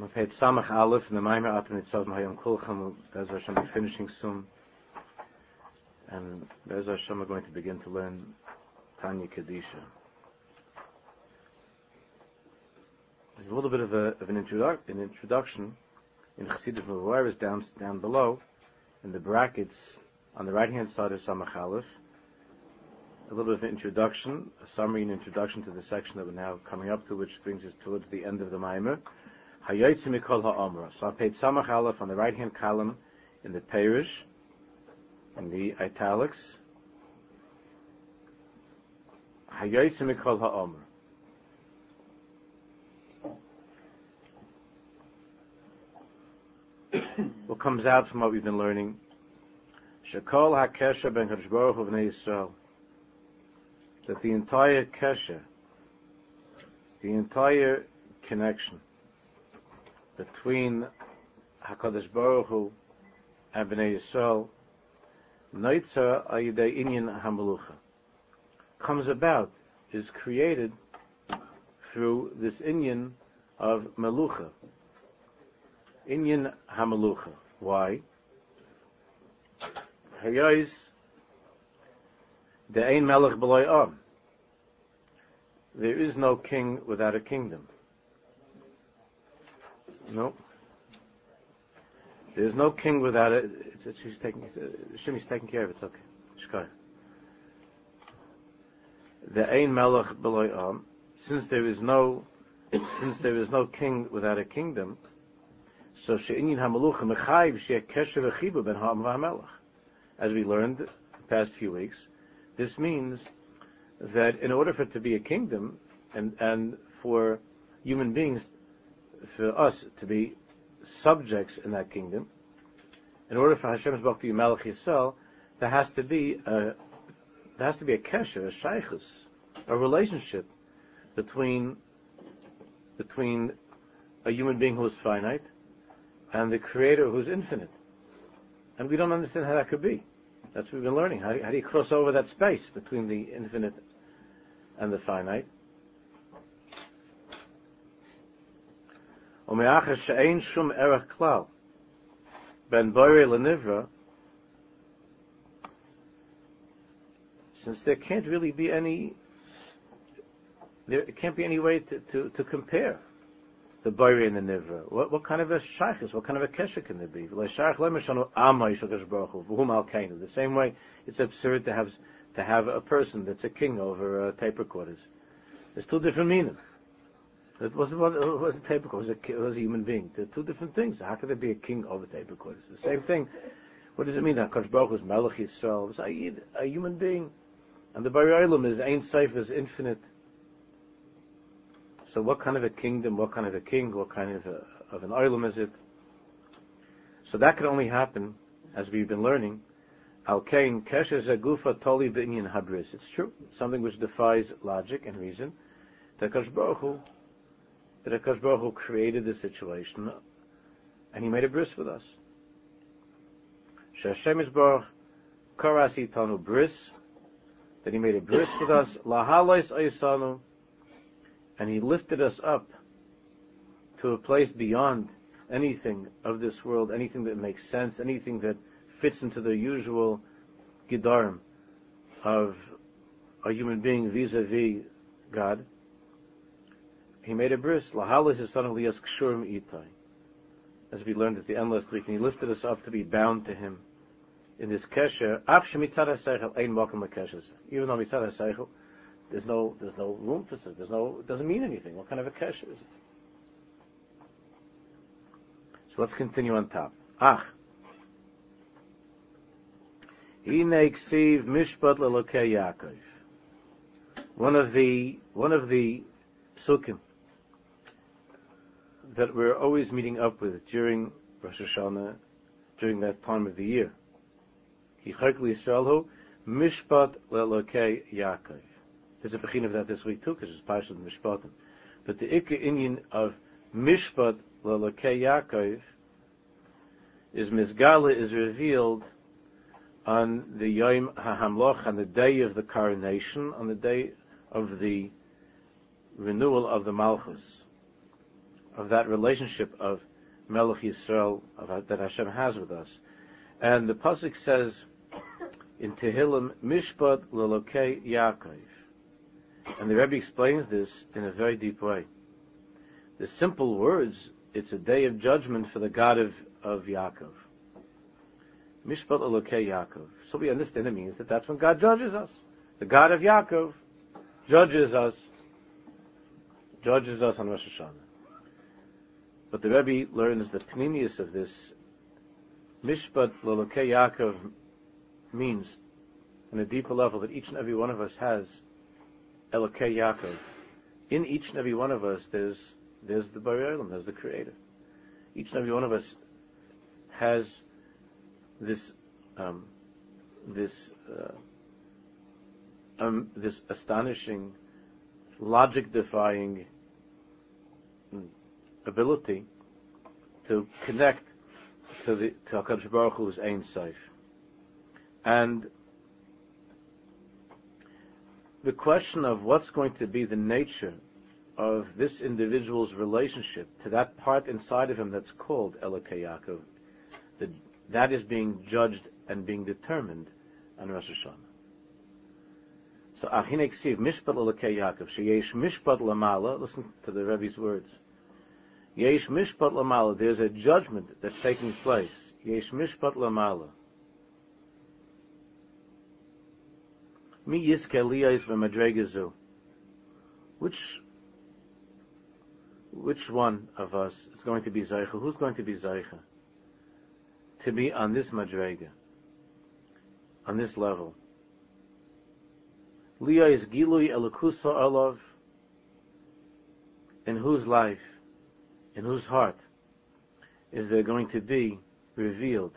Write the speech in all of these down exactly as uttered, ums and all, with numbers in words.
We paid Samach Aleph in the Maimer Atem Nitzov Mahayom Kulchem. Bez Hashem will be finishing soon. And Bez Hashem are going to begin to learn Tanya Kedisha. There's a little bit of, a, of an, introdu- an introduction in Chassidus Mevorah down down below, in the brackets on the right hand side of Samach Aleph. A little bit of an introduction, a summary and introduction to the section that we're now coming up to, which brings us towards the end of the Maimer. Hayotzi Mikol Ha'amra. So I paid Samach Aleph on the right hand column in the Perish, in the italics. Hayotzi Mikol Ha'amra. What comes out from what we've been learning? Shekol HaKesha Ben Kadosh Baruch Hu V'nei Yisrael. That the entire Kesha, the entire connection between HaKadosh Baruch Hu and Bnei Yisrael, Noitza Ayidei Inyan HaMelucha, comes about, is created through this Inyan of Melucha. Inyan HaMelucha. Why? Hayos De'ein Melech B'loi Am. There is no king without a kingdom. No. There is no king without it. It's, it's, she's taking, uh, Shimi's taking care of it. It's okay. Shkai. De'ein Melech B'loi Am. Since there is no, since there is no king without a kingdom, so she'inyin ha'melucha mechayiv she'eh kesher v'chibu ben ha'am v'ha'melech. As we learned the past few weeks, this means that in order for it to be a kingdom, and, and for human beings, for us to be subjects in that kingdom, in order for Hashem's Bhakti Melech Yisrael, there has to be a there has to be a kesher, a shaychus, a relationship between between a human being who is finite and the Creator who is infinite. And we don't understand how that could be. That's what we've been learning. How, how do you cross over that space between the infinite and the finite? Since there can't really be any, there can't be any way to, to, to compare the Borei and the Nivra. What, what kind of a shaykhis, what kind of a kesher can there be? The same way, it's absurd to have to have a person that's a king over uh, tape recorders. There's two different meanings. It wasn't what it was a tape recorder, it was a, it was a human being. They're two different things. How could there be a king over tape recorders? The same thing. What does it mean that Kadosh Baruch Hu is Melech Yisrael? It's a, a human being, and the Borei Olam is Ein Sof, is infinite. So what kind of a kingdom, what kind of a king, what kind of, a, of an oilam is it? So that can only happen, as we've been learning, Al Kain Kesher Zagufa Toli B'inyan Habris. It's true, it's something which defies logic and reason, that Kadosh Baruch Hu, that Kadosh Baruch Hu created this situation, and He made a bris with us. Shashem Yisbarach Karas Itanu Bris, that He made a bris with us, Lahalais Ayisanu, and He lifted us up to a place beyond anything of this world, anything that makes sense, anything that fits into the usual gidarim of a human being vis-a-vis God. He made a bris, lahalis his son Elias kshurim itai, as we learned at the end last week, and He lifted us up to be bound to Him in this kesher. Af shemitzad haseichel ein makom lekesher, even though mitzad haseichel, There's no, there's no room for this. There's no, it doesn't mean anything. What kind of a kesher is it? So let's continue on top. Ach. Hine ksiv mishpat lelokei Yaakov. One of the, one of the psukim that we're always meeting up with during Rosh Hashanah, during that time of the year. Ki chayk Yisrael mishpat lelokei Yaakov. There's a pechin of that this week too, because it's Parshat Mishpatim. But the Ikka Inyan of Mishpat L'Elokei Yaakov is Mizgala, is revealed on the Yom HaHamloch, on the day of the coronation, on the day of the renewal of the Malchus of that relationship of Melech Yisrael of, that Hashem has with us. And the pasuk says in Tehillim, Mishpat Lelokei Yaakov. And the Rebbe explains this in a very deep way. The simple words, it's a day of judgment for the God of, of Yaakov. Mishpat Lelokei Yaakov. So we understand it means that that's when God judges us. The God of Yaakov judges us, judges us on Rosh Hashanah. But the Rebbe learns the pnimius of this. Mishpat Lelokei Yaakov means, on a deeper level, that each and every one of us has Elokei Yaakov. In each and every one of us, there's there's the Borei Olam, there's the Creator. Each and every one of us has this um, this uh, um, this astonishing, logic-defying ability to connect to the to HaKadosh Baruch Hu's Ein Sof. And the question of what's going to be the nature of this individual's relationship to that part inside of him that's called Elokei Yaakov, that, that is being judged and being determined on Rosh Hashanah. So, Achine Ksiv, Mishpat Elokei Yaakov, Sheyesh Mishpat Lamala, listen to the Rebbe's words. Yesh Mishpat Lamala, there's a judgment that's taking place. Yesh Mishpat Lamala. Mi Yiske Liyais V'Madregezu. Which, which one of us is going to be Zaycha? Who's going to be Zaycha? To be on this Madrega, on this level. Liyais Gilui Elokusa Olav, in whose life, in whose heart, is there going to be revealed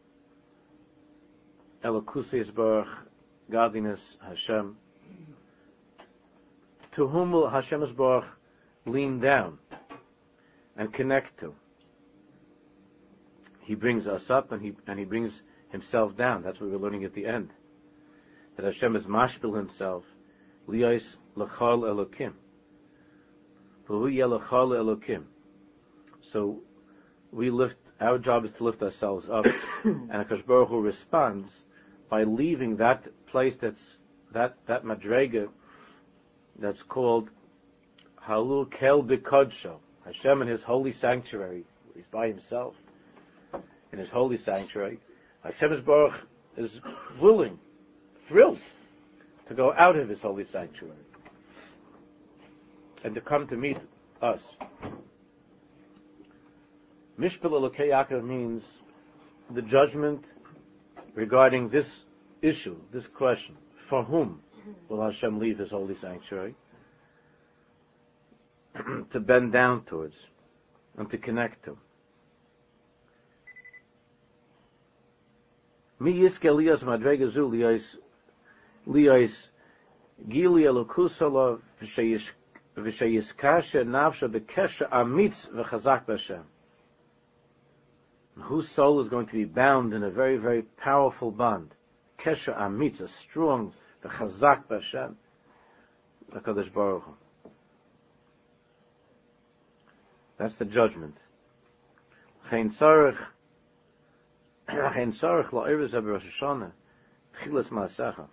Elokusa Yisbarach, godliness, Hashem, to whom will Hashem Yisbarach lean down and connect to? He brings us up and he and he brings himself down. That's what we're learning at the end. That Hashem is mashpil himself, liyos l'chol elokim, v'hu yeh l'chol elokim. So we lift. Our job is to lift ourselves up, and HaKadosh Baruch Hu responds by leaving that place that's that that madrega that's called Halul Kel B'Kodsho, Hashem in His holy sanctuary. He's by Himself in His holy sanctuary. Hashem Baruch is willing, thrilled to go out of His holy sanctuary and to come to meet us. Mishpat Elokei Yaakov means the judgment regarding this issue, this question. For whom will Hashem leave His holy sanctuary? To bend down towards and to connect to. Mi yiske liyos madrega zu liyos liyos gili elokusala v'sheyiskasha nafsha b'kesha amitz v'chazak b'Hashem. Whose soul is going to be bound in a very, very powerful bond. Kesha amitz, a strong, v'chazak b'Hashem, HaKadosh Baruch Hu. That's the judgment. Chein tzarech, chein tzarech la'irus ab Rosh Hashanah, tchilas ma'asecha.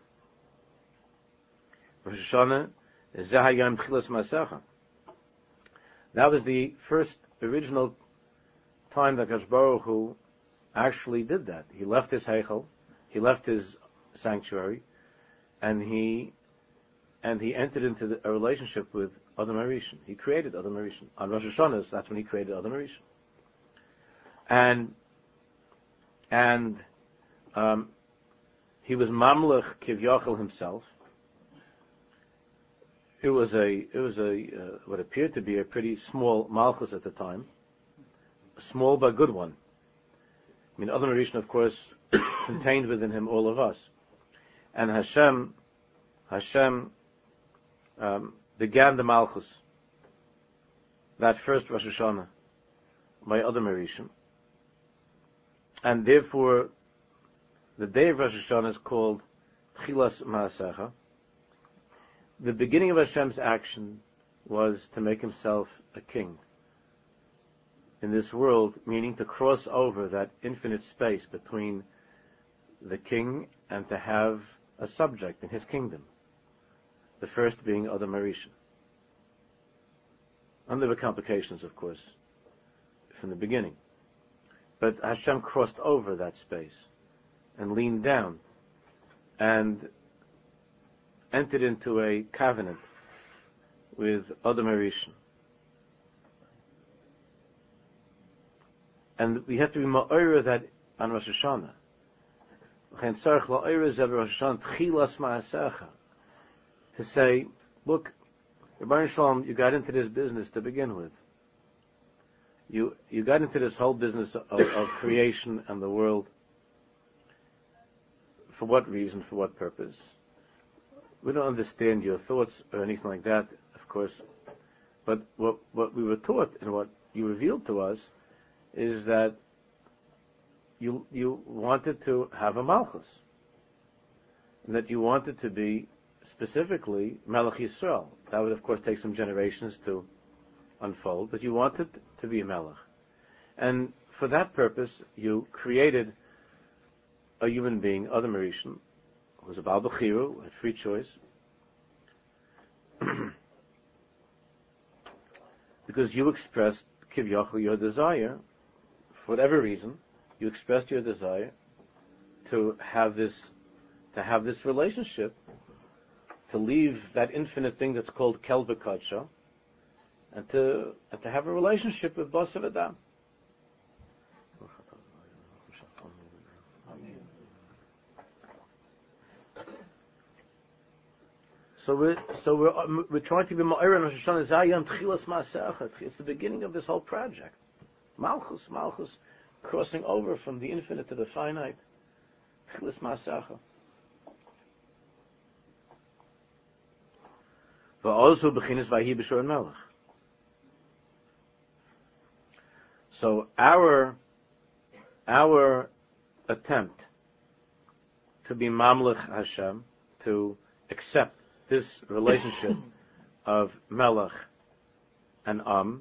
Rosh Hashanah is zeh hayom tchilas ma'asecha. That was the first original time that HaKadosh Baruch Hu actually did that. He left his heichal, he left his sanctuary, and he and he entered into the, a relationship with Adam HaRishon. He created Adam HaRishon. On Rosh Hashanah, that's when he created Adam HaRishon. And and um, he was Mamlech Kivyachal himself. It was a it was a uh, what appeared to be a pretty small Malchus at the time. A small but good one. I mean, Adam HaRishon, of course, contained within him all of us. And Hashem, Hashem um, began the Malchus, that first Rosh Hashanah, by Adam HaRishon. And therefore, the day of Rosh Hashanah is called Tchilas Ma'asecha. The beginning of Hashem's action was to make himself a king. in this world, meaning to cross over that infinite space between the king and to have a subject in his kingdom. The first being Adam Arishan. And there were complications, of course, from the beginning. But Hashem crossed over that space and leaned down and entered into a covenant with Adam Arishan. And we have to be ma'ora that on Rosh Hashanah. To say, look, Rebbeinu Shalom, you got into this business to begin with. You you got into this whole business of, of creation and the world. For what reason? For what purpose? We don't understand your thoughts or anything like that, of course. But what what we were taught and what you revealed to us is that you you wanted to have a Malchus, and that you wanted to be specifically Melech Yisrael. That would, of course, take some generations to unfold, but you wanted to be a Melech. And for that purpose, you created a human being, Adam Arishan, who was a Baal B'chiru, had free choice, because you expressed, Kivyachal, your desire, for whatever reason, you expressed your desire to have this, to have this relationship, to leave that infinite thing that's called Kel B'Kadsha, and to and to have a relationship with Basar Adam. So we're so we're we're trying to be ma'ir and Rosh Hashanah Zayam Tchilas Ma'aseh. It's the beginning of this whole project. Malchus, Malchus, crossing over from the infinite to the finite. Tchilas Ma'aseh. But also beginners Vahi B'Shor and Melech. So our our attempt to be Mamlech Hashem, to accept this relationship of Melech and Am,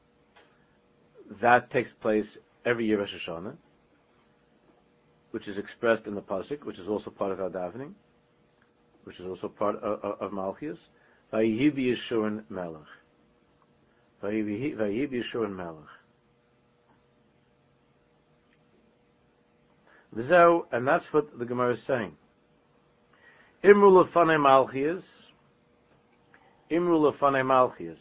that takes place every year Rosh Hashanah, which is expressed in the Pasuk, which is also part of our davening, which is also part of, of, of Malchias. Vayihi b'Yeshurun Melech. Vayihi b'Yeshurun Melech. V'zeu, and that's what the Gemara is saying. Imru lefanei Malchias. Imru lefanei Malchias.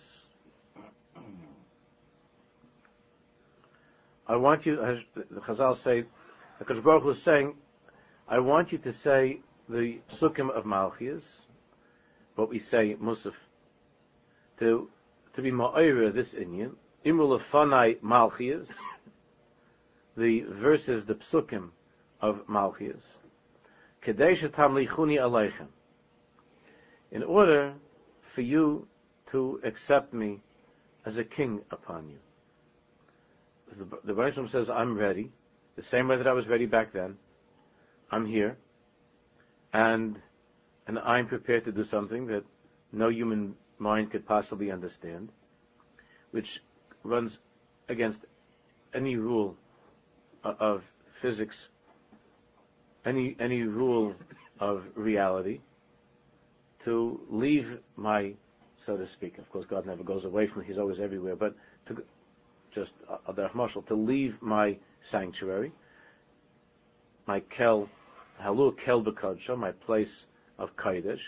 I want you, as the Chazal say, the Kadosh Baruch Hu is saying, I want you to say the Sukkim of Malchias, what we say Musaf, to to be ma'ira this Inyan. Imru lefanei Malchias, the verses, the Psukim of Malchias. Kedei shetamlichuni aleichem, in order for you to accept me as a king upon you. The, the Baruch Shem says, I'm ready, the same way that I was ready back then. I'm here, and and I'm prepared to do something that no human mind could possibly understand, which runs against any rule of physics, any any rule of reality, to leave my, so to speak, of course God never goes away from it, He's always everywhere, but to just, Adarach Mashal, to leave my sanctuary, my Kel, Halul Kel B'Kadsha, my place of Kodesh,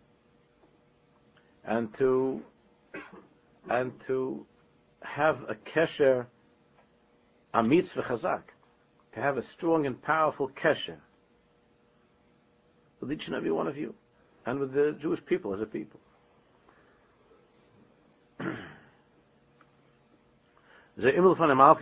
and to, and to have a Kesher Amitz V'Chazak, to have a strong and powerful Kesher with each and every one of you, and with the Jewish people as a people. But not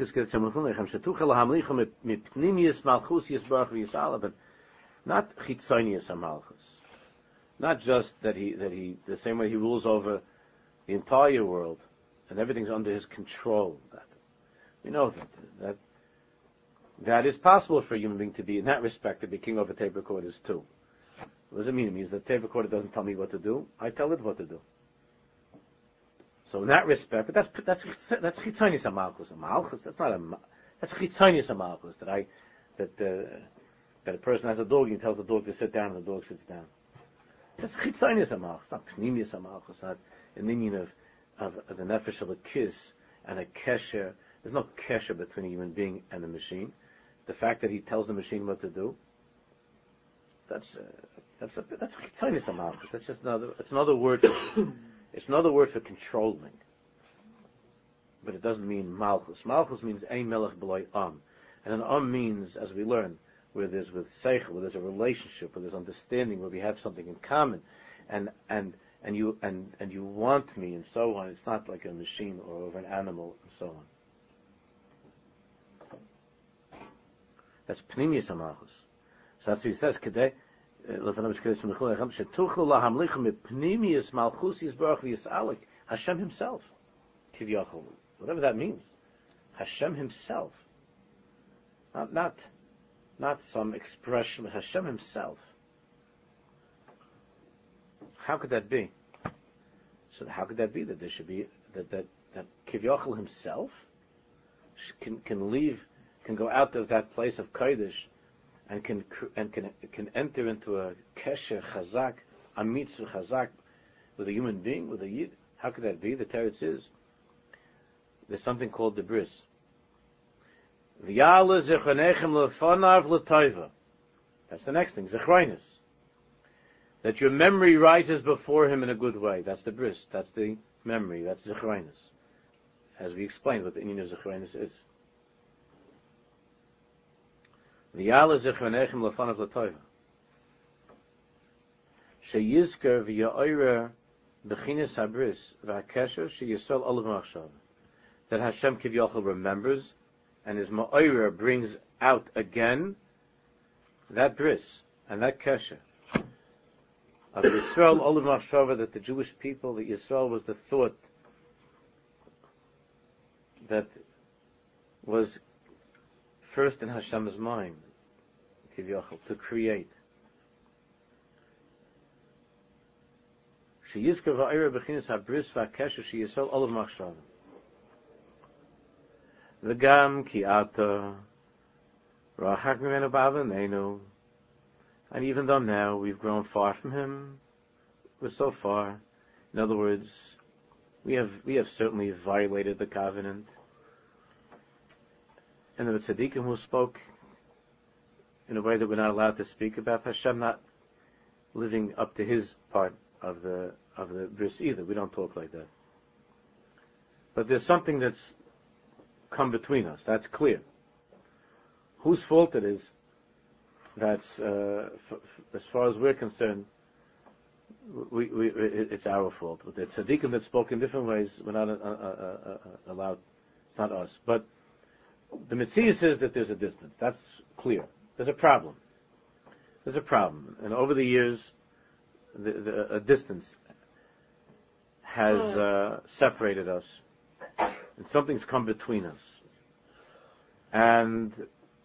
chitzonius malchus, not just that he that he the same way he rules over the entire world and everything's under his control. That we know that that that is possible for a human being to be in that respect, to be king over tape recorders too. What does it mean? It means that tape recorder doesn't tell me what to do; I tell it what to do. So in that respect, but that's that's that's chitzonius amalchus. Amalchus, that's not a that's chitzonius amalchus that I that uh, that a person has a dog and he tells the dog to sit down and the dog sits down. That's chitzonius amalchus, not pnimius amalchus, not an union of, of of the nefesh of a kiss and a kesher. There's no kesher between a human being and a machine. The fact that he tells the machine what to do, that's uh, that's a that's chitzonius amalchus. That's just another it's another word for it's another word for controlling. But it doesn't mean malchus. Malchus means ein melech b'loi am, and an am means, as we learn, where there's with seichel, where there's a relationship, where there's understanding, where we have something in common, and and and you and and you want me, and so on. It's not like a machine or over an animal, and so on. That's pnimius amalchus. So that's what he says. Kedei pnimius malchus yisbarach v'yisalik Hashem Himself, kivyachol, whatever that means. Hashem Himself, not not not some expression, but Hashem Himself. How could that be? So how could that be that there should be that that that kivyachol Himself can can leave, can go out of that place of kodesh, and can and can can enter into a kesher chazak, a mitzvah chazak, with a human being, with a yid? How could that be? The teretz is there's something called the bris. V'yala zechanechem lefanav l'toiva. That's the next thing, zechroinus. That your memory rises before Him in a good way. That's the bris. That's the memory. That's zechroinus. As we explained what the inyan of zechroinus is. V'yala zechanechem lefanav l'toiva. Sheyizker v'ya'oira b'chinas habris v'hakesher sheyisol olav machshav. That Hashem Kivyachol remembers, and His ma'oira brings out again that bris and that kesher of Yisrael olav machshava, that the Jewish people, that Yisrael was the thought that was first in Hashem's mind, Kivyachol, to create. Sheyizker v'ayra b'chinas habris v'hakesher sheyisol olav machshava. V'gam ki ata rachak mimenu b'avaneinu, and even though now we've grown far from Him, we're so far. In other words, we have we have certainly violated the covenant. And the tzaddikim who spoke in a way that we're not allowed to speak about Hashem not living up to His part of the of the bris either. We don't talk like that. But there's something that's come between us. That's clear. Whose fault it is? That's uh, f- f- as far as we're concerned, we, we, it's our fault. The tzaddikim that spoke in different ways, we're not uh, uh, uh, uh, allowed. It's not us. But the Mitzvah says that there's a distance. That's clear. There's a problem. There's a problem, and over the years, the, the, a distance has uh, separated us. And something's come between us, and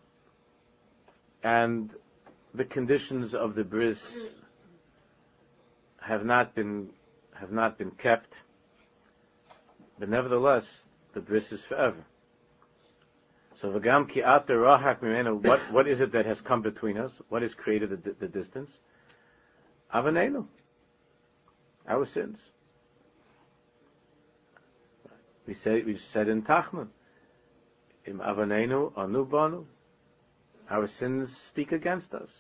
and the conditions of the bris have not been have not been kept. But nevertheless, the bris is forever. So v'gam ki ata rachak mimenu. What what is it that has come between us? What has created the, the distance? Avanenu, our sins. We say we said in Tachman, Im avanenu anu banu. Our sins speak against us.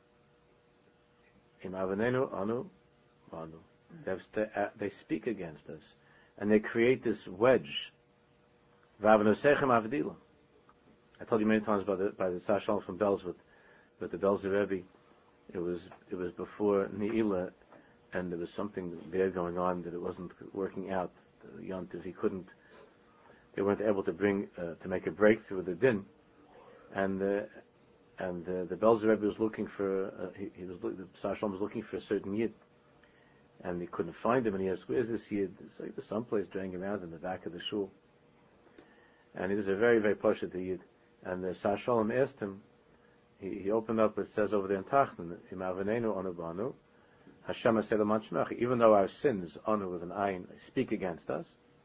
Im avanenu anu banu. They speak against us, and they create this wedge. V'avanosechem avdila. I told you many times by the by the Sashal from Belz with with the Belzer Rebbe. It was it was before Ne'ilah, and there was something there going on that it wasn't working out. Yontif, he couldn't. They weren't able to bring uh, to make a breakthrough with the din, and uh, and uh, the Belzer Rebbe was looking for. Uh, he, he was the Sashal was looking for a certain yid, and he couldn't find him. And he asked, "Where's this yid?" So he was someplace driving around in the back of the shul, and he was a very very posh yid. And the Sashalom asked him. He, he opened up. It says over there in Tachnan, "Im avanenu anu banu, Hashem aseh l'man shemach." Even though our sins, anu with an ayin, speak against us,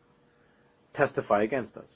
testify against us.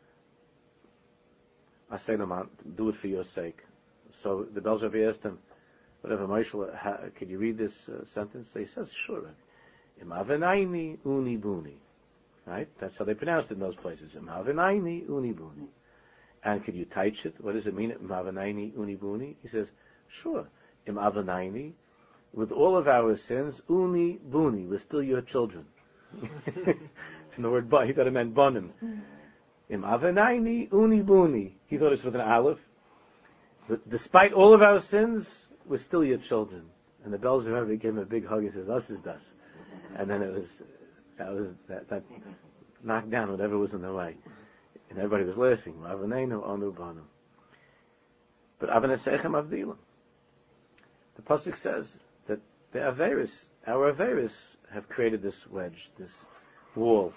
I say to him, do it for your sake. So the Belzer Rebbe asked him, whatever, Moshe, could you read this uh, sentence? So he says, sure. Im avenaini uni buni. Right? That's how they pronounced it in those places. Im avenaini uni buni. And could you teach it? What does it mean? Im avenaini uni buni? He says, sure. Im avenaini, with all of our sins, uni buni, we're still your children. From the word ba, he thought it meant banim. Im avenaini uni buni. He thought it was with an aleph. But despite all of our sins, we're still your children. And the Belzer Rebbe gave him a big hug. He says, "Das is das." And then it was that was that, that knocked down whatever was in the way, and everybody was laughing. Aveneinu anu banu. But Avanesechem avdilim. The pasuk says that the Averis, our Averis, have created this wedge, this wall,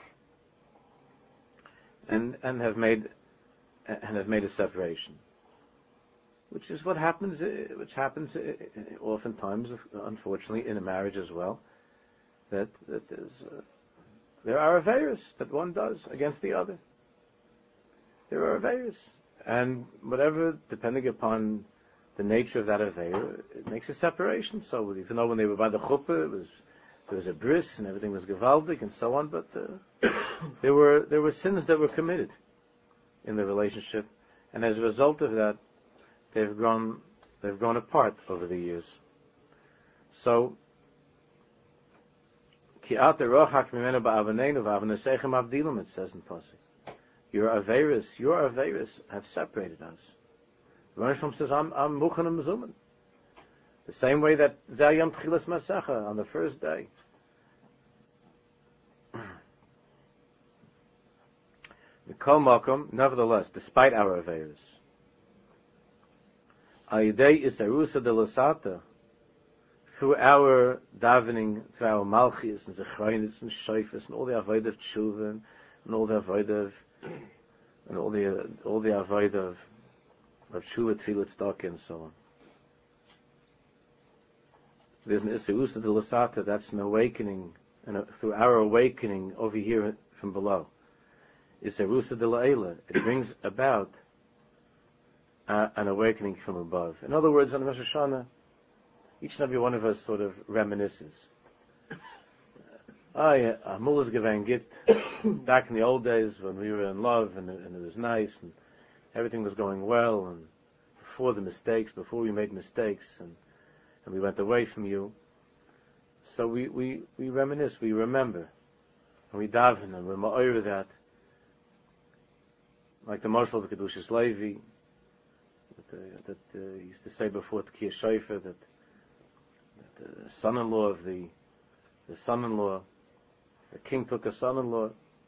and and have made and have made a separation. Which is what happens, which happens oftentimes, unfortunately, in a marriage as well. That that there's, uh, there are aveiros that one does against the other. There are aveiros, and whatever, depending upon the nature of that aveir, it makes a separation. So even though when they were by the chuppah, it was there was a bris and everything was gewaldig and so on, but uh, there were there were sins that were committed in the relationship, and as a result of that, they've grown they've grown apart over the years. So Ki ata rochak mimenu ba'avanenu v'avanesechem avdilim, it says in pasuk. Your aveiros, your aveiros have separated us. The Rebbe Shalom says, I'm I'm muchanim zumen. The same way that Zayam Tchilas Masecha on the first day. Mikol Makom, nevertheless, despite our aveiros, Ayidei Isarusa de Lasata, through our davening, through our Malchis and Zechronis and Shofis and all the avodah of Tshuva and all the avodah of and all the all the avodah of of Tshuva, Tfilah, Tzedakah, and so on. There's an Isarusa de Lasata. That's an awakening, and a, through our awakening over here from below. Isarusa de La'ela. It brings about uh, an awakening from above. In other words, on Rosh Hashanah, each and every one of us sort of reminisces. Ah, yeah, Mullah's gewein git. Back in the old days when we were in love and, and it was nice and everything was going well, and before the mistakes, before we made mistakes, and, and we went away from you. So we, we, we reminisce, we remember, and we daven, and we're ma'or that. Like the Moshe of Kedushas Levi, that, uh, that uh, he used to say before Tkiyah Shofar, that the son-in-law of the the son-in-law, the king took a son-in-law.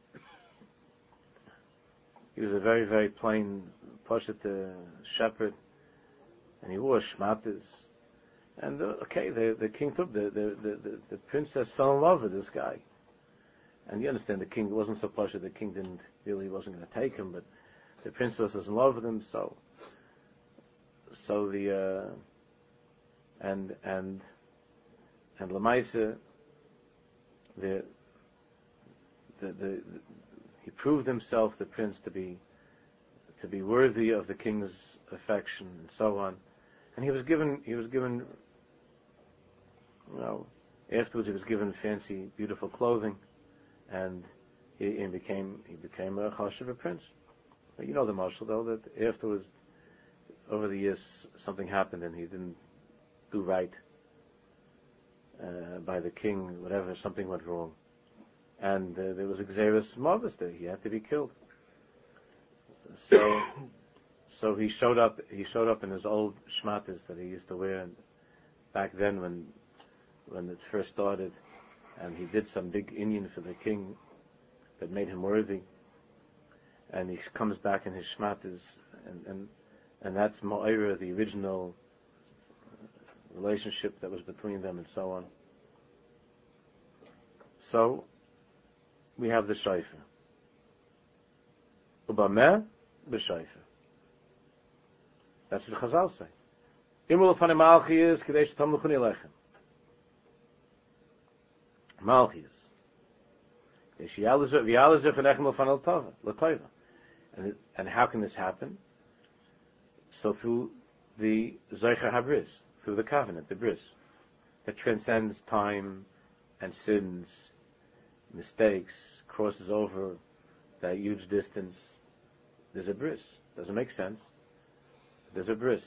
He was a very, very plain Pashat uh, shepherd, and he wore shmatas. And uh, okay, the the king took the the, the the the princess fell in love with this guy. And you understand, the king wasn't so Pashat. The king didn't really wasn't going to take him, but the princess was in love with him. So so the uh, and and. And Lamaisa, the, the, the, the, he proved himself, the prince, to be to be worthy of the king's affection and so on. And he was given, he was given, you know, afterwards he was given fancy, beautiful clothing, and he, he became he became a chashuv prince. But you know the marshal though, that afterwards, over the years, something happened and he didn't do right. Uh, by the king, whatever, something went wrong, and uh, there was a Xeris Mavis there. He had to be killed. So, so he showed up. He showed up in his old shmatas that he used to wear back then, when when it first started, and he did some big inyan for the king that made him worthy. And he comes back in his shmatas, and and and that's Ma'ira, the original relationship that was between them, and so on. So we have the shayfa. Ubameh b'shayfa. That's what Chazal say. Imul fane Malchias kadesh tamluchuni lechem. Malchias. And, and how can this happen? So through the Zeicher HaBris, through the covenant, the bris, that transcends time and sins, mistakes, crosses over that huge distance. There's a bris. Doesn't make sense. There's a bris.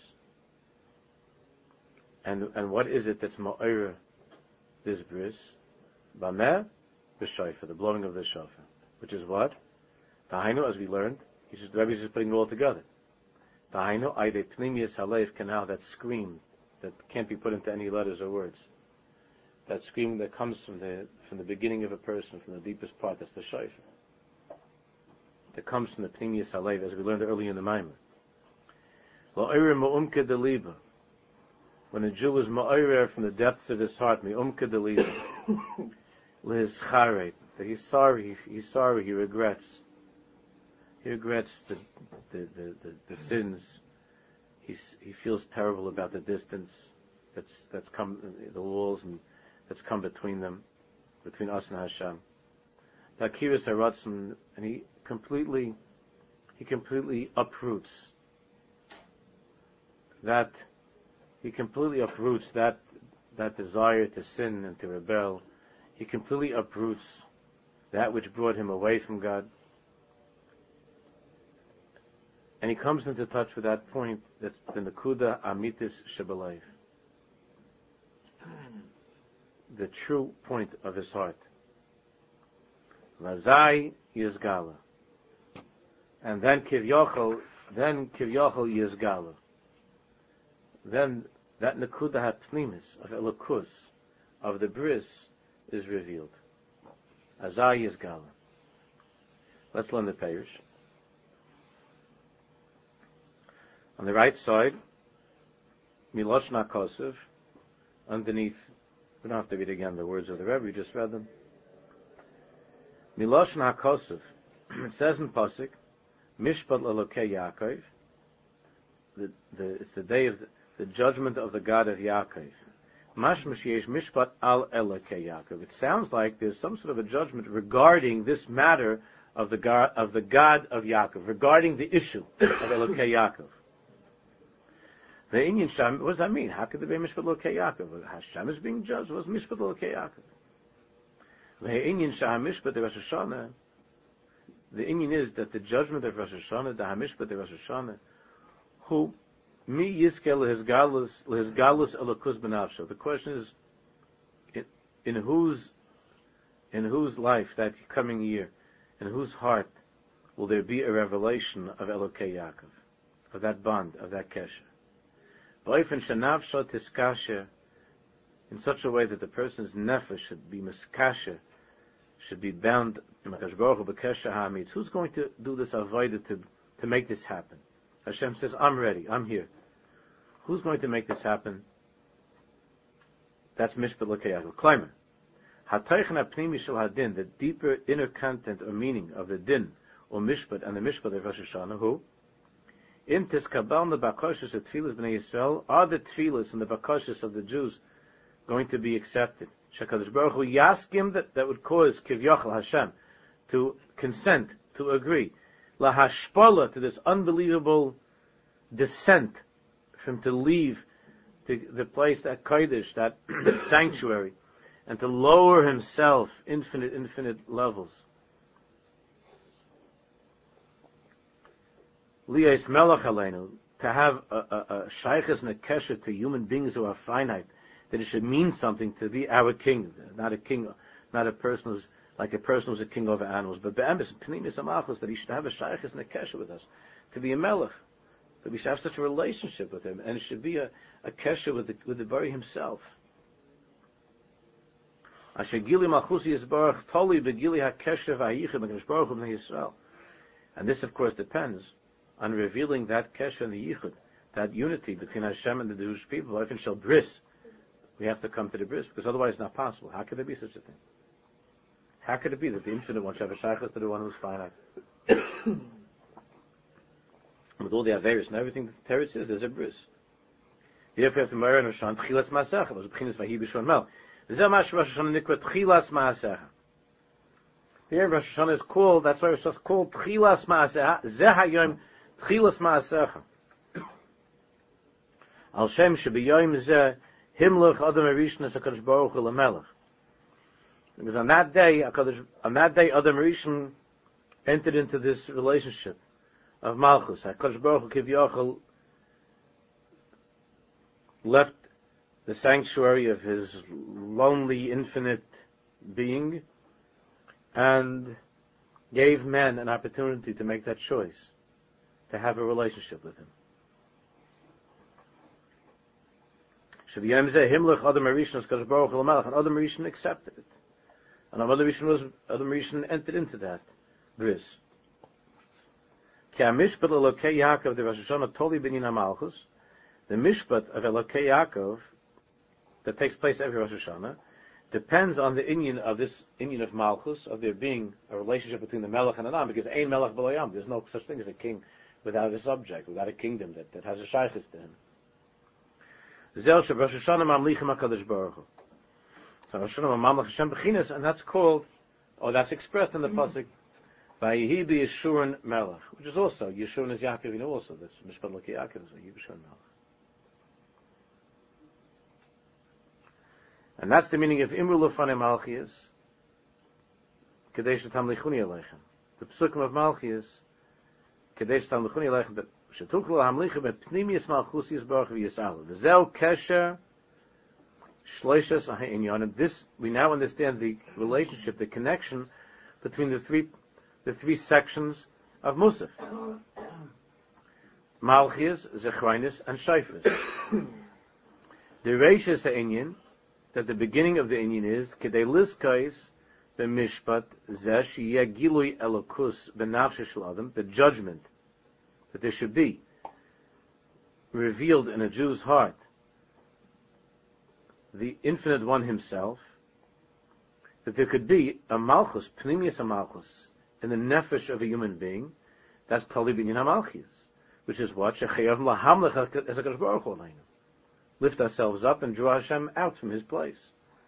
And and what is it that's ma'ira this bris? Bameh b'shofar, the blowing of the shofar, which is what? Tahainu, as we learned, he's just, the Rebbe is just putting it all together. Tahainu aide pnimius halev canal, that scream that can't be put into any letters or words. That scream that comes from the from the beginning of a person, from the deepest part, that's the shofar. That comes from the pnimius halev, as we learned earlier in the Maimon. La'orer ma'umke deliba. When a Jew is ma'orer from the depths of his heart, ma'umke deliba, li'ischaret, that he's sorry, he's sorry, he regrets. He regrets the the, the, the, the sins. He's, he feels terrible about the distance that's that's come, the walls and that's come between them, between us and Hashem. Akiras haratzon, and he completely, he completely uproots that. He completely uproots that that desire to sin and to rebel. He completely uproots that which brought him away from God. And he comes into touch with that point, that's the Nakuda Amitis Shebelayv, the true point of his heart. Lazai Yizgala. And then Kivyochel, then Kivyochel Yizgala. Then that Nakuda HaPnimis of Elokus, of the Bris, is revealed. Azai Yizgala. Let's learn the Peirush. On the right side, Milosh Nakosov, underneath, we don't have to read again the words of the Rebbe, we just read them. Milosh Nakosov, it says in Pasuk, Mishpat Elokei Yaakov, the, the, it's the day of the, the judgment of the God of Yaakov. Mash Mashiesh Mishpat Al Elokei Yaakov. It sounds like there's some sort of a judgment regarding this matter of the God of the God of Yaakov, regarding the issue of Elokei Yaakov. The Inyan Sham, what does that mean? How could there be Mishpat Elokei Yaakov? Hashem is being judged. What's Mishpat Elokei Yaakov? The Inyan Sham Mishpat the Rosh Hashanah. The Inyan is that the judgment of Rosh Hashanah, the Hamishpat the Rosh Hashanah, who mi yiskel his galus his galus elokus benafsho. The question is, in, in whose in whose life that coming year, in whose heart will there be a revelation of Elokei Yaakov, of that bond, of that kesher? B'ofen shenafsho tiskasher, in such a way that the person's nefesh should be miskasher, should be bound in Makadosh Baruch Hu b'kesher ha'amitz. Who's going to do this avodah to to make this happen? Hashem says, I'm ready, I'm here. Who's going to make this happen? That's Mishpat Elokei Yaakov. Climber. HaToichen HaPnimi Shel HaDin, the deeper inner content or meaning of the din, or Mishpat, and the Mishpat of Rosh Hashanah, who? Im Tiskabal the Bakoshes of Tfilas B'nai Yisrael, are the Tfilas and the Bakoshes of the Jews going to be accepted? Shekadosh Baruch Hu Yaskim, that, that would cause Kivyochel Hashem to consent, to agree. La Hashpala, to this unbelievable descent, for him to leave the, the place, that Kodesh, that sanctuary, and to lower himself infinite, infinite levels. Liyais Melech Aleinu, to have a, a, a shaykhs and a kesher to human beings who are finite, that it should mean something to be our king, not a king, not a person who's like a person who's a king over animals, but be'emes, pnimis amachos, that he should have a shaykhs and a kesher with us, to be a melech, that we should have such a relationship with him, and it should be a, a kesher with the, with the Bari himself. Asher gili malchusi yisbarach toli begili ha-kesher v'hayichid b'kadosh baruch hu b'nei Yisrael. And this, of course, depends on revealing that kesher and the yichud, that unity between Hashem and the Jewish people. Often shall bris. We have to come to the bris, because otherwise it's not possible. How could there be such a thing? How could it be that the infinite one should have a shaykhus to the one who's finite? With all the Averis and everything that the Torah says, there's a bris. Therefore, you have to marry and Hashan tchilas ma'asecha. It was b'chinas vahi b'shon mel. V'zeh mash Rosh Hashanah nikra tchilas ma'asecha. Here, Rosh Hashanah is called, that's why Rosh Hashanah is called Tchilas Ma'asecha, Zeh HaYom Tchilas Ma'asecha. Al Shem Shebiyom Zeh Himlech Adam Rishon HaKadosh Baruch Hu L'Melech. Because on that day, on that day, Adam Rishon entered into this relationship of Malchus. HaKadosh Baruch Hu Kivyochel left the sanctuary of his lonely, infinite being and gave men an opportunity to make that choice, to have a relationship with him. Shebiyom Zeh Himlech Adam Rishon HaKadosh Baruch Hu L'Melech, and Adam Rishon accepted it. And Adam Rishon was Adam Rishon entered into that bris. Ki HaMishpat Elokei Yaakov, the Rosh Hashanah Toli Binyan HaMalchus, the Mishpat of Elokei Yaakov that takes place every Rosh Hashanah depends on the inyan of this inyan of Malchus, of there being a relationship between the Melech and an Am, because Ein Melech B'lo Yam, there's no such thing as a king without a subject, without a kingdom that, that has a shaykhis to him. Zel Sheb Rosh Hashanah Mamlichim HaKadosh Baruch Hu. So Rosh Hashanah Mamlech Hashem B'chinas, and that's called, or that's expressed in the pasuk, Vayihi B'Yeshurun Melech, which is also, Yeshurun is Yaakov, you know also, this Mishpat L'Kei Yaakov is Vayihi B'Yeshurun Melech. And that's the meaning of Imru L'fanei Malchias, Kadesh Tamlichuni Aleichem. The psukim of Malchias, Kadesh Tamlichuni Aleichem, that Shetuchlu Hamlichim et Pnimius Malchusius Baruch V'Yisalu. V'zel Kesher Shloishas Ha'inyan. This, we now understand the relationship, the connection between the three, the three sections of Musaf. Malchias, Zechrainis, and Shaifas. The Reishas Ha'inyan, that the beginning of the inyan is Kedei Liskais b'mishpat zeh sheyeh gilui elokus b'nafshe shel adam, the judgment that there should be revealed in a Jew's heart, the Infinite One Himself, that there could be a malchus, pnimius a malchus, in the nefesh of a human being. That's tali binyan hamalchis, which is what shechayav lahamlech as a Kadosh Baruch Hu. Lift ourselves up and draw Hashem out from His place.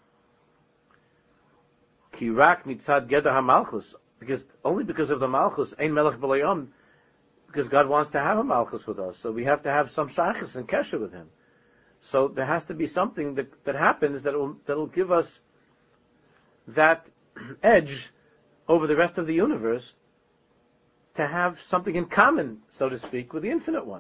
Kirak mitzad geder hamalchus, because only because of the malchus, ein melech b'lo yam, because God wants to have a malchus with us, so we have to have some shaychus and kesher with Him. So there has to be something that, that happens that will that will give us that edge over the rest of the universe, to have something in common, so to speak, with the Infinite One.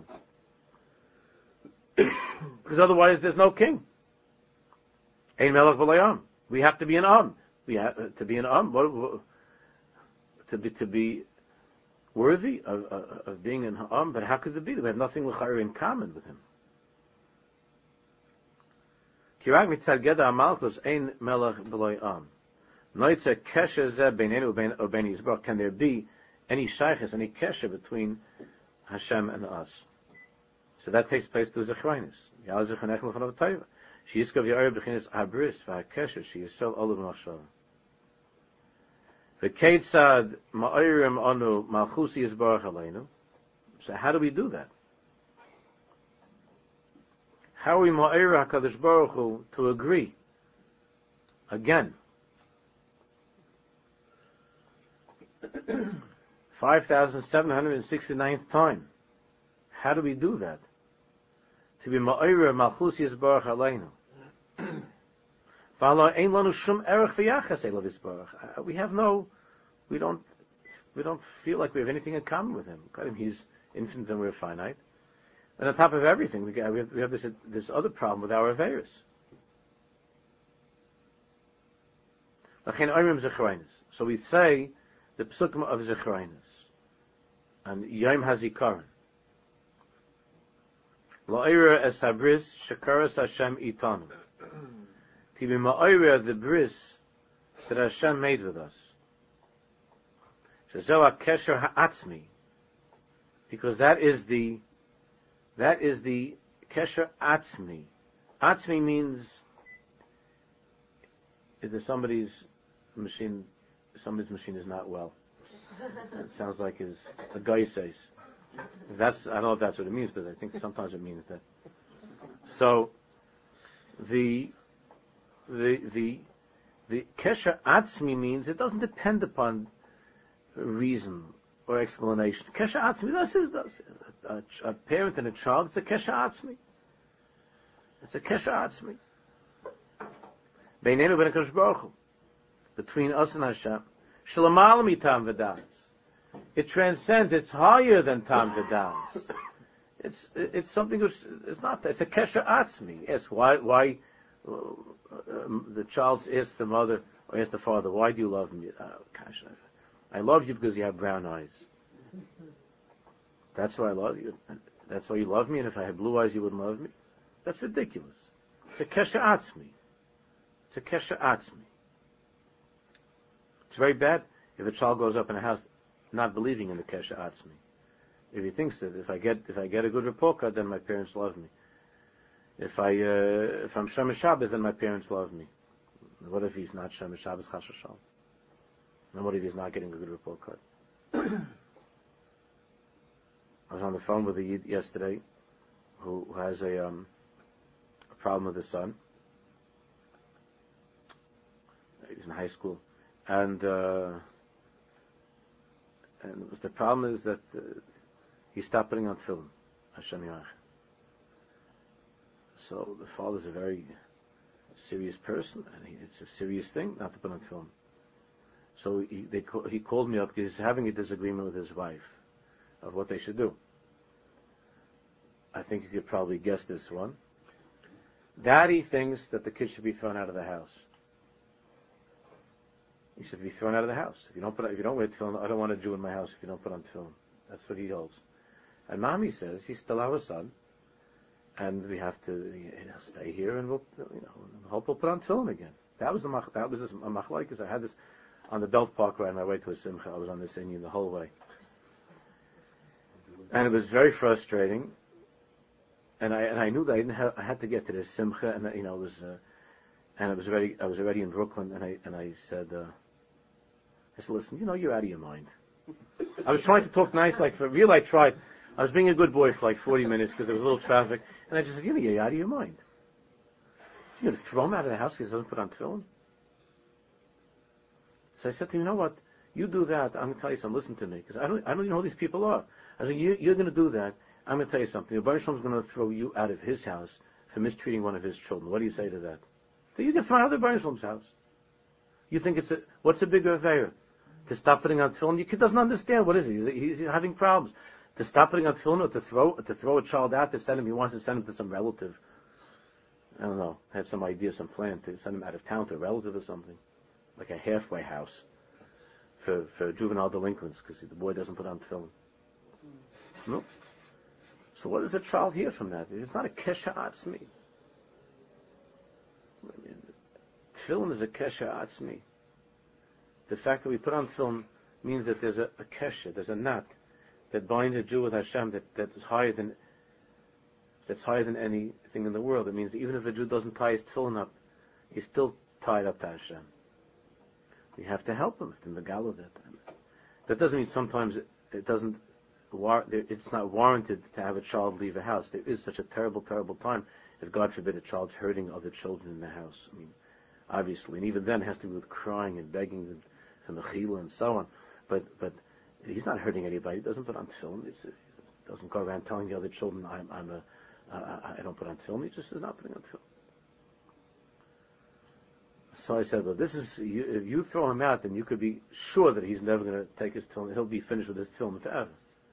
Because otherwise there's no king. Ein melech b'lo yam. We have to be an Am. We have uh, to be an Am. What, what, to be to be worthy of, uh, of being an Am. But how could it be? We have nothing l'chayr in common with him. Kirak mitzad geder hamalchus ein melech b'lo yam. Noitze kesher zeh beinenu ubein Yisbarach. Can there be any shaychus, any kesher between Hashem and us? So that takes place through Zechrainis. Yal Zechreinech l'chon of Taiva. She is kav ya'ar b'chinas habris v'hakesher. She is still olav machshava. V'keitzad ma'orim anu malchusi yisbarach aleinu. So how do we do that? How are we ma'oir HaKadosh Baruch Hu to agree? Again. five thousand seven hundred sixty-ninth time. How do we do that? To be ma'orer malchus yisbarach aleinu. V'alo ein lanu shum erech v'yachas elav yisbarach. We have no, we don't, we don't feel like we have anything in common with Him. He's infinite and we're finite. And on top of everything, we have, we have this this other problem with our averis. L'chein oimrim zechrainis. So we say the psukim of zechrainis and Yom HaZikaron. La'ira es habris shekaras Hashem itanu. To be ma'ira the bris that Hashem made with us. Shezeh kesher ha'atzmi, because that is the that is the kesher atzmi. Atzmi means if there's somebody's machine, somebody's machine is not well. It sounds like his a guy says. That's I don't know if that's what it means, but I think sometimes it means that. So the the the the kesher atzmi means it doesn't depend upon reason or explanation. Kesher atzmi, das is das. A, a parent and a child, it's a kesher atzmi. It's a kesher atzmi. Beinenu ben HaKadosh Baruch Hu, between us and Hashem. Shalamal mitam v'das. It transcends. It's higher than tam v'das. It's it's something which it's not that. It's a kesher atzmi. Yes. Why why uh, um, the child asks the mother or asks the father, why do you love me? Uh, gosh, I love you because you have brown eyes. That's why I love you. That's why you love me. And if I had blue eyes, you wouldn't love me. That's ridiculous. It's a kesher atzmi. It's a kesher atzmi. It's very bad if a child grows up in a house not believing in the kesher atzmi. If he thinks that if I get if I get a good report card, then my parents love me. If I uh, if I'm Shomer Shabbos, then my parents love me. What if he's not Shomer Shabbos Chas v'Shalom? And what if he's not getting a good report card? I was on the phone with a Yid yesterday who, who has a, um, a problem with his son. He's in high school, and uh, and it was, the problem is that uh, he stopped putting on tefillin. Hashem Yach. So the father's a very serious person, and he, it's a serious thing not to put on tefillin. So he, they, he called me up because he's having a disagreement with his wife of what they should do. I think you could probably guess this one. Daddy thinks that the kid should be thrown out of the house. He should be thrown out of the house. If you don't put, if you don't wear tefillin, I don't want a Jew in my house if you don't put on tefillin. That's what he holds. And Mommy says he's still our son, and we have to you know, stay here, and we'll, you know, hope we'll put on tefillin again. That was the mach, that was a machlokes because I had this on the Belt Parkway on my way to a simcha. I was on this Indian the whole way, and it was very frustrating. And I and I knew that I didn't have, I had to get to this simcha, and you know it was, uh, and it was already I was already in Brooklyn, and I and I said, uh, I said, listen, you know you're out of your mind. I was trying to talk nice, like for real. I tried. I was being a good boy for like forty minutes because there was a little traffic, and I just said, you know, you're out of your mind. You're going to throw him out of the house because he doesn't put on tefillin. So I said to him, you know what? You do that. I'm going to tell you something. Listen to me, because I don't I don't even know who these people are. I said, you, you're going to do that. I'm going to tell you something. The Baruch Shalom is going to throw you out of his house for mistreating one of his children. What do you say to that? So you get thrown out of the Baruch Shalom's house. You think it's a, what's a bigger affair? To stop putting on tefillin? Your kid doesn't understand. What is he? He's, he's having problems. To stop putting on tefillin or to throw, to throw a child out, to send him, he wants to send him to some relative. I don't know. I had some idea, some plan to send him out of town to a relative or something. Like a halfway house for, for juvenile delinquents because the boy doesn't put on tefillin. No. So what does the child hear from that? It's not a kesher atzmi. I mean, tefillin is a kesher atzmi. The fact that we put on tefillin means that there's a, a kesher, there's a knot that binds a Jew with Hashem that, that is higher than that's higher than anything in the world. It means even if a Jew doesn't tie his tefillin up, he's still tied up to Hashem. We have to help him to megalo that. That doesn't mean sometimes it, it doesn't. It's not warranted to have a child leave a house. There is such a terrible, terrible time if, God forbid, a child's hurting other children in the house. I mean, obviously, and even then it has to do with crying and begging them for mechila and so on. But but he's not hurting anybody. He doesn't put on tefillin. It doesn't go around telling the other children, I'm, I'm a, uh, I don't put on tefillin. He just is not putting on tefillin. So I said, well, this is, you, if you throw him out, then you could be sure that he's never going to take his tefillin. He'll be finished with his tefillin forever.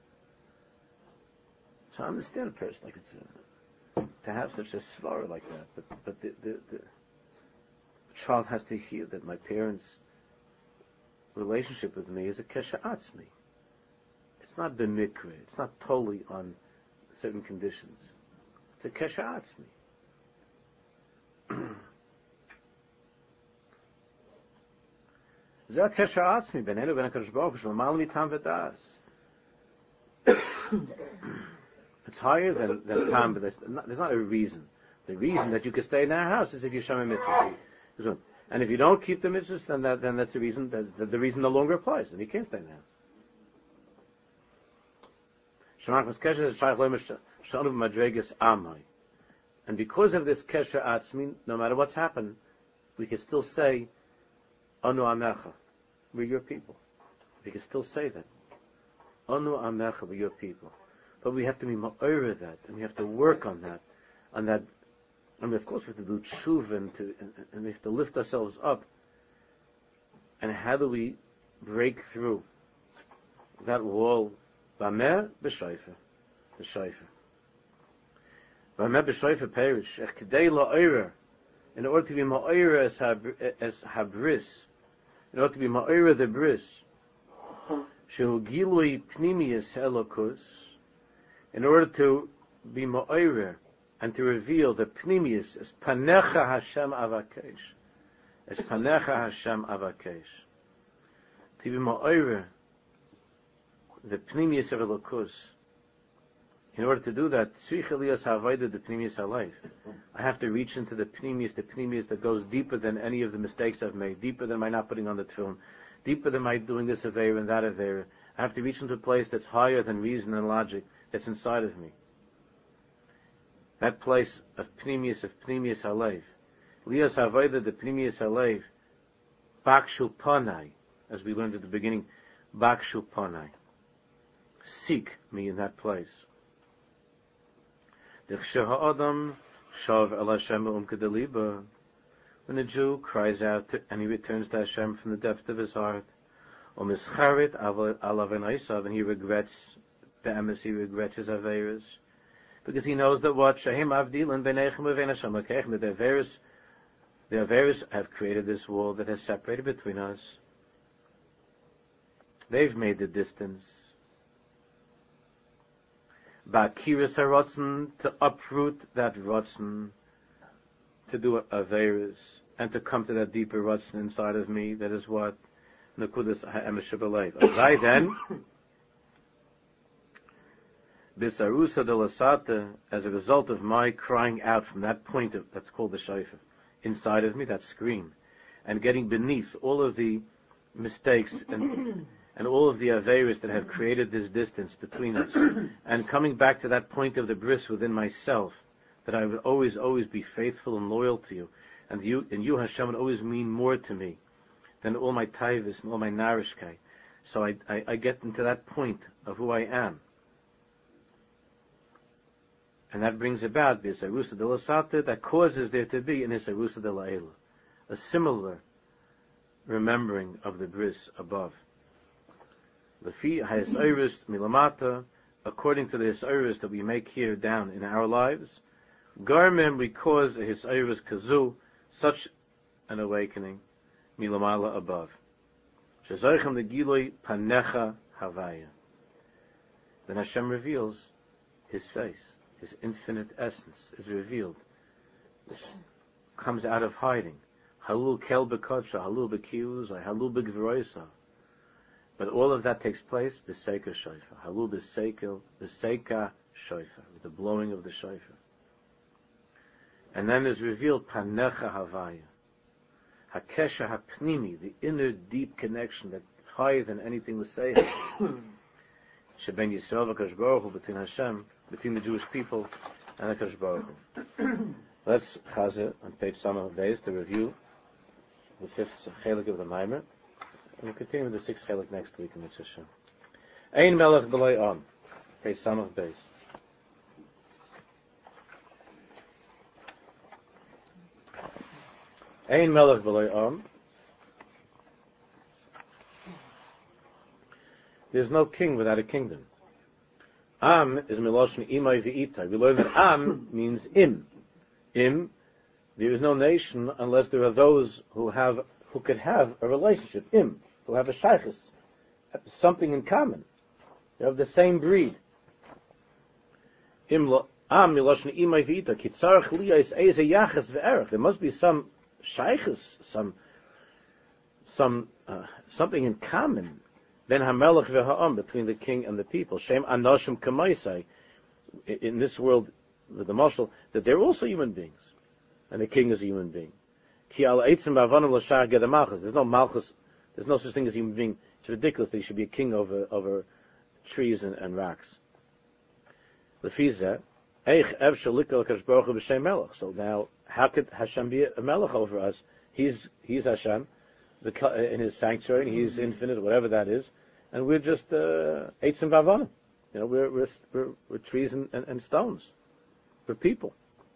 So I understand a person like it's a, to have such a svara like that, but but the, the, the child has to hear that my parents' relationship with me is a kesher atzmi. It's not b'mikra. It's not totally on certain conditions. It's a kesher atzmi. Zeh kesher atzmi benenu ben HaKadosh Baruch Hu sh'lemal mitam v'das. It's higher than, than time, but there's not, there's not a reason. The reason that you can stay in our house is if you show a mitzvah. And if you don't keep the mitzvahs, then that, then that's the reason, that, that the reason no longer applies, and you can't stay in the house. And because of this kesher atzmi, no matter what's happened, we can still say, Anu amecha, we're your people. We can still say that. Anu amecha, be your people. But we have to be ma'ora that, and we have to work on that, on that. And of course we have to do tshuva, and, to, and, and we have to lift ourselves up. And how do we break through that wall? B'ameh b'shayfer, b'shayfer. B'ameh b'shayfer perish. Ech k'dei la'orer, in order to be ma'orer as, as habris, in order to be ma'orer the bris, shehu gilui pnimius elokus, in order to be ma'orer and to reveal the pnimius as panecha Hashem avakesh, as panecha Hashem avakesh, to be ma'orer the pnimius of elokus. In order to do that, tzrich eliyas havaida the pnimius halife. I have to reach into the pnimius, the pnimius that goes deeper than any of the mistakes I've made, deeper than my not putting on the tefillin, deeper than my doing this aveira and that aveira. I have to reach into a place that's higher than reason and logic, that's inside of me. That place of pnimius, of pnimius halev. Liyas havaida the pnimius halev. Bakshu panai, as we learned at the beginning. Bakshu panai. Seek me in that place. When a Jew cries out to, and he returns to Hashem from the depth of his heart, and he regrets the emes, he regrets his averas, because he knows that what Shahim Avdilin Benechem Uvein Hashem Lakechem, that the averas, the averas have created this wall that has separated between us. They've made the distance. Ba'kiris harotzen, to uproot that rotzen, to do averas, and to come to that deeper rotzen inside of me. That is what Nekudas ha'emes shebelev. Azai then, bisarusa de lasata, as a result of my crying out from that point of, that's called the shayfa, inside of me, that scream, and getting beneath all of the mistakes and and all of the averas that have created this distance between us, and coming back to that point of the bris within myself, that I would always, always be faithful and loyal to you, and you, and you Hashem would always mean more to me than all my taivas and all my narishkai. So I, I, I get into that point of who I am. And that brings about Bisarusa de Lasata, that causes there to be an Isarusa de La'ela, a similar remembering of the bris above. Lefi ha'esayris milamata, according to the hesayris that we make here down in our lives, garmem, we cause a hesayris kazu, such an awakening, milamala above. Shazaychem the giloi panecha havaya. Then Hashem reveals His face, His infinite essence is revealed, which comes out of hiding. Halul kel bekodsha, halul bekiuza, halul begvroisa. But all of that takes place b'seika shofar. Halul b'seika, b'seika shofar, with the blowing of the shofar. And then is revealed panecha havaya, hakesha hapnimi, the inner deep connection that higher than anything was saying. Sheben Yisrael v'Akadosh Baruch Hu, between Hashem, between the Jewish people and Akadosh Baruch Hu. Let's chazeh on page Samach Beis to review the fifth chelik of the Maimer. And we'll continue with the sixth chelik next week in Mitzvah Hashem. Ein melech b'loi am, page Samach Beis. Ein melech b'loi am. There's no king without a kingdom. Am is miloshin imay v'itai. We learn that am means im. Im, there is no nation unless there are those who have, who could have a relationship. Im, who have a shaykhis, something in common. They have the same breed. Im lo, am miloshin imay v'itai. Kitzarach liyais eze yachas ve'erach. There must be some shaykhis, some, some, uh, something in common. Ben hamelech ve'ha'am, between the king and the people. Shem anoshim kamaisai. In this world, with the marshal, that they're also human beings, and the king is a human being. Ki al eitzim ba'avanim l'shar geder malchus. There's no malchus. There's no such thing as a human being. It's ridiculous that he should be a king over over trees and, and rocks. Lefizeh, eich ev shalikal kadosh baruch hu b'shem melech. So now, how could Hashem be a melech over us? He's he's Hashem, the, in His sanctuary, and He's infinite, whatever that is. and we're just uh, eights and bavanim. You know, we're we're, we're, we're trees and, and, and stones. We're people.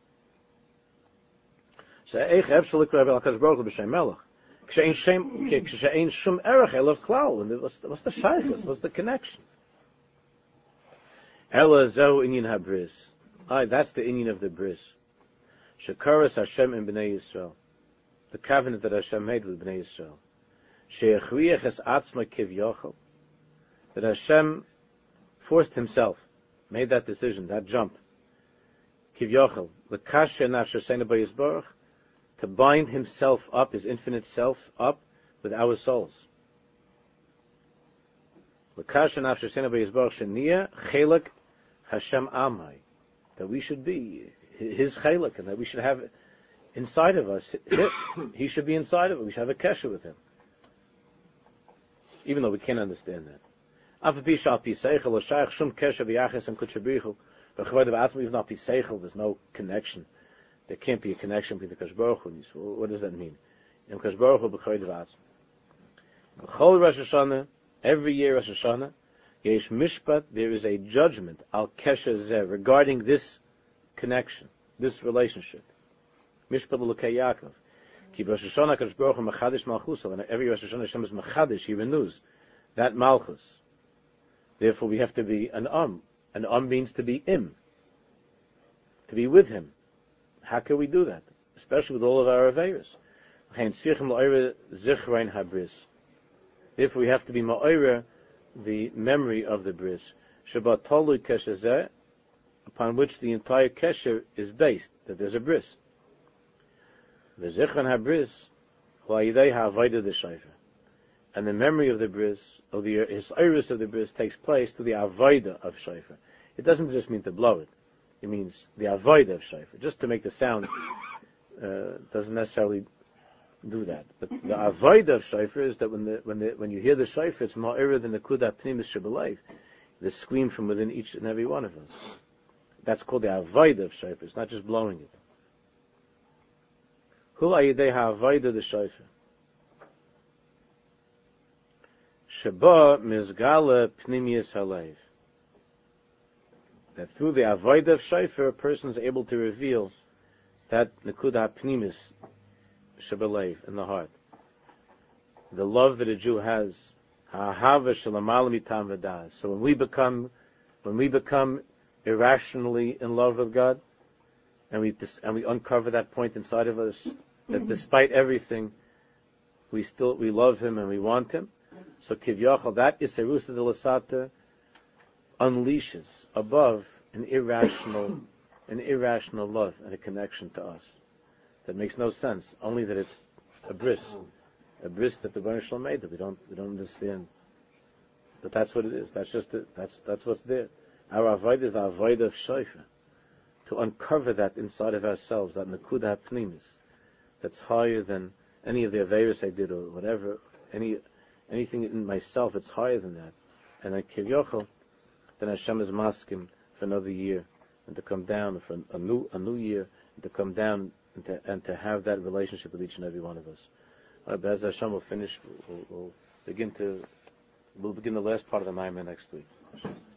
So, eich efshel likra b'Hakadosh Baruch Hu b'Shem Melech. Kshe'ein shem, kshe'ein shum erech elav klal. And what's the, what's the shaychus? What's the connection? Ela zeu inyan habris. Aye, that's the inyan of the bris. Shekaras Hashem in Bnei Yisrael. The covenant that Hashem made with Bnei Yisrael. She'echriach es atzma kivyochel. That Hashem forced himself, made that decision, that jump. Kivyochel. L'kasher nafsher seina b'yizborach. To bind himself up, his infinite self, up with our souls. L'kasher nafsher seina b'yizborach sheniya chelak Hashem amai. That we should be his chelak, and that we should have inside of us, he should be inside of us. We should have a kesher with him. Even though we can't understand that. Even not there's no connection. There can't be a connection between the Kadosh Baruch Hu. What does that mean? Every year Rosh Hashanah, Yesh Mishpat, there is a judgment al kesher zeh regarding this connection, this relationship. Mishpat l'Elokei Yaakov. Ki Rosh Hashanah Kadosh Baruch Hu mechadish malchusav, and every Rosh Hashanah Hashem is mechadish, he renews that malchus. Therefore, we have to be an um. An um means to be im, to be with him. How can we do that? Especially with all of our aveiros. Therefore, we have to be ma'orer the memory of the bris, Shabbat tolui kesher zeh, upon which the entire kesher is based, that there's a bris. V'zichron habris, ha'yidei ha'avodah the shayfer. And the memory of the bris, of the his iris of the bris, takes place to the avodah of shayfer. It doesn't just mean to blow it; it means the avodah of shayfer. Just to make the sound uh, doesn't necessarily do that. But the avodah of shayfer is that when the when the when you hear the shayfer, it's ma'ira than the kudah pnimis shebelev, the scream from within each and every one of us. That's called the avodah of shayfer. It's not just blowing it. Hu ayidei ha'avodah the shayfer. Sheba mizgala pnimius halev. That through the avodah of shayfer, a person is able to reveal that nekudah pnimis shebelev in the heart. The love that a Jew has, ha'ahava shelamal mitam v'das. So when we become, when we become irrationally in love with God, and we and we uncover that point inside of us, that despite everything, we still we love Him and we want Him. So kivyachal, that iserusa de lasata unleashes above an irrational, an irrational love and a connection to us that makes no sense. Only that it's a bris, a bris that the Baruch Shalom made that we don't we don't understand. But that's what it is. That's just it. That's that's what's there. Our avodah is the avodah of shayfer, to uncover that inside of ourselves, that nekudah pnimis, that's higher than any of the aveiros I did or whatever, any. Anything in myself, it's higher than that. And then Kivyochel, then Hashem is masking for another year, and to come down for a new a new year, and to come down and to, and to have that relationship with each and every one of us. Uh, but as Hashem will finish, we'll, we'll begin to we'll begin the last part of the Maimon next week.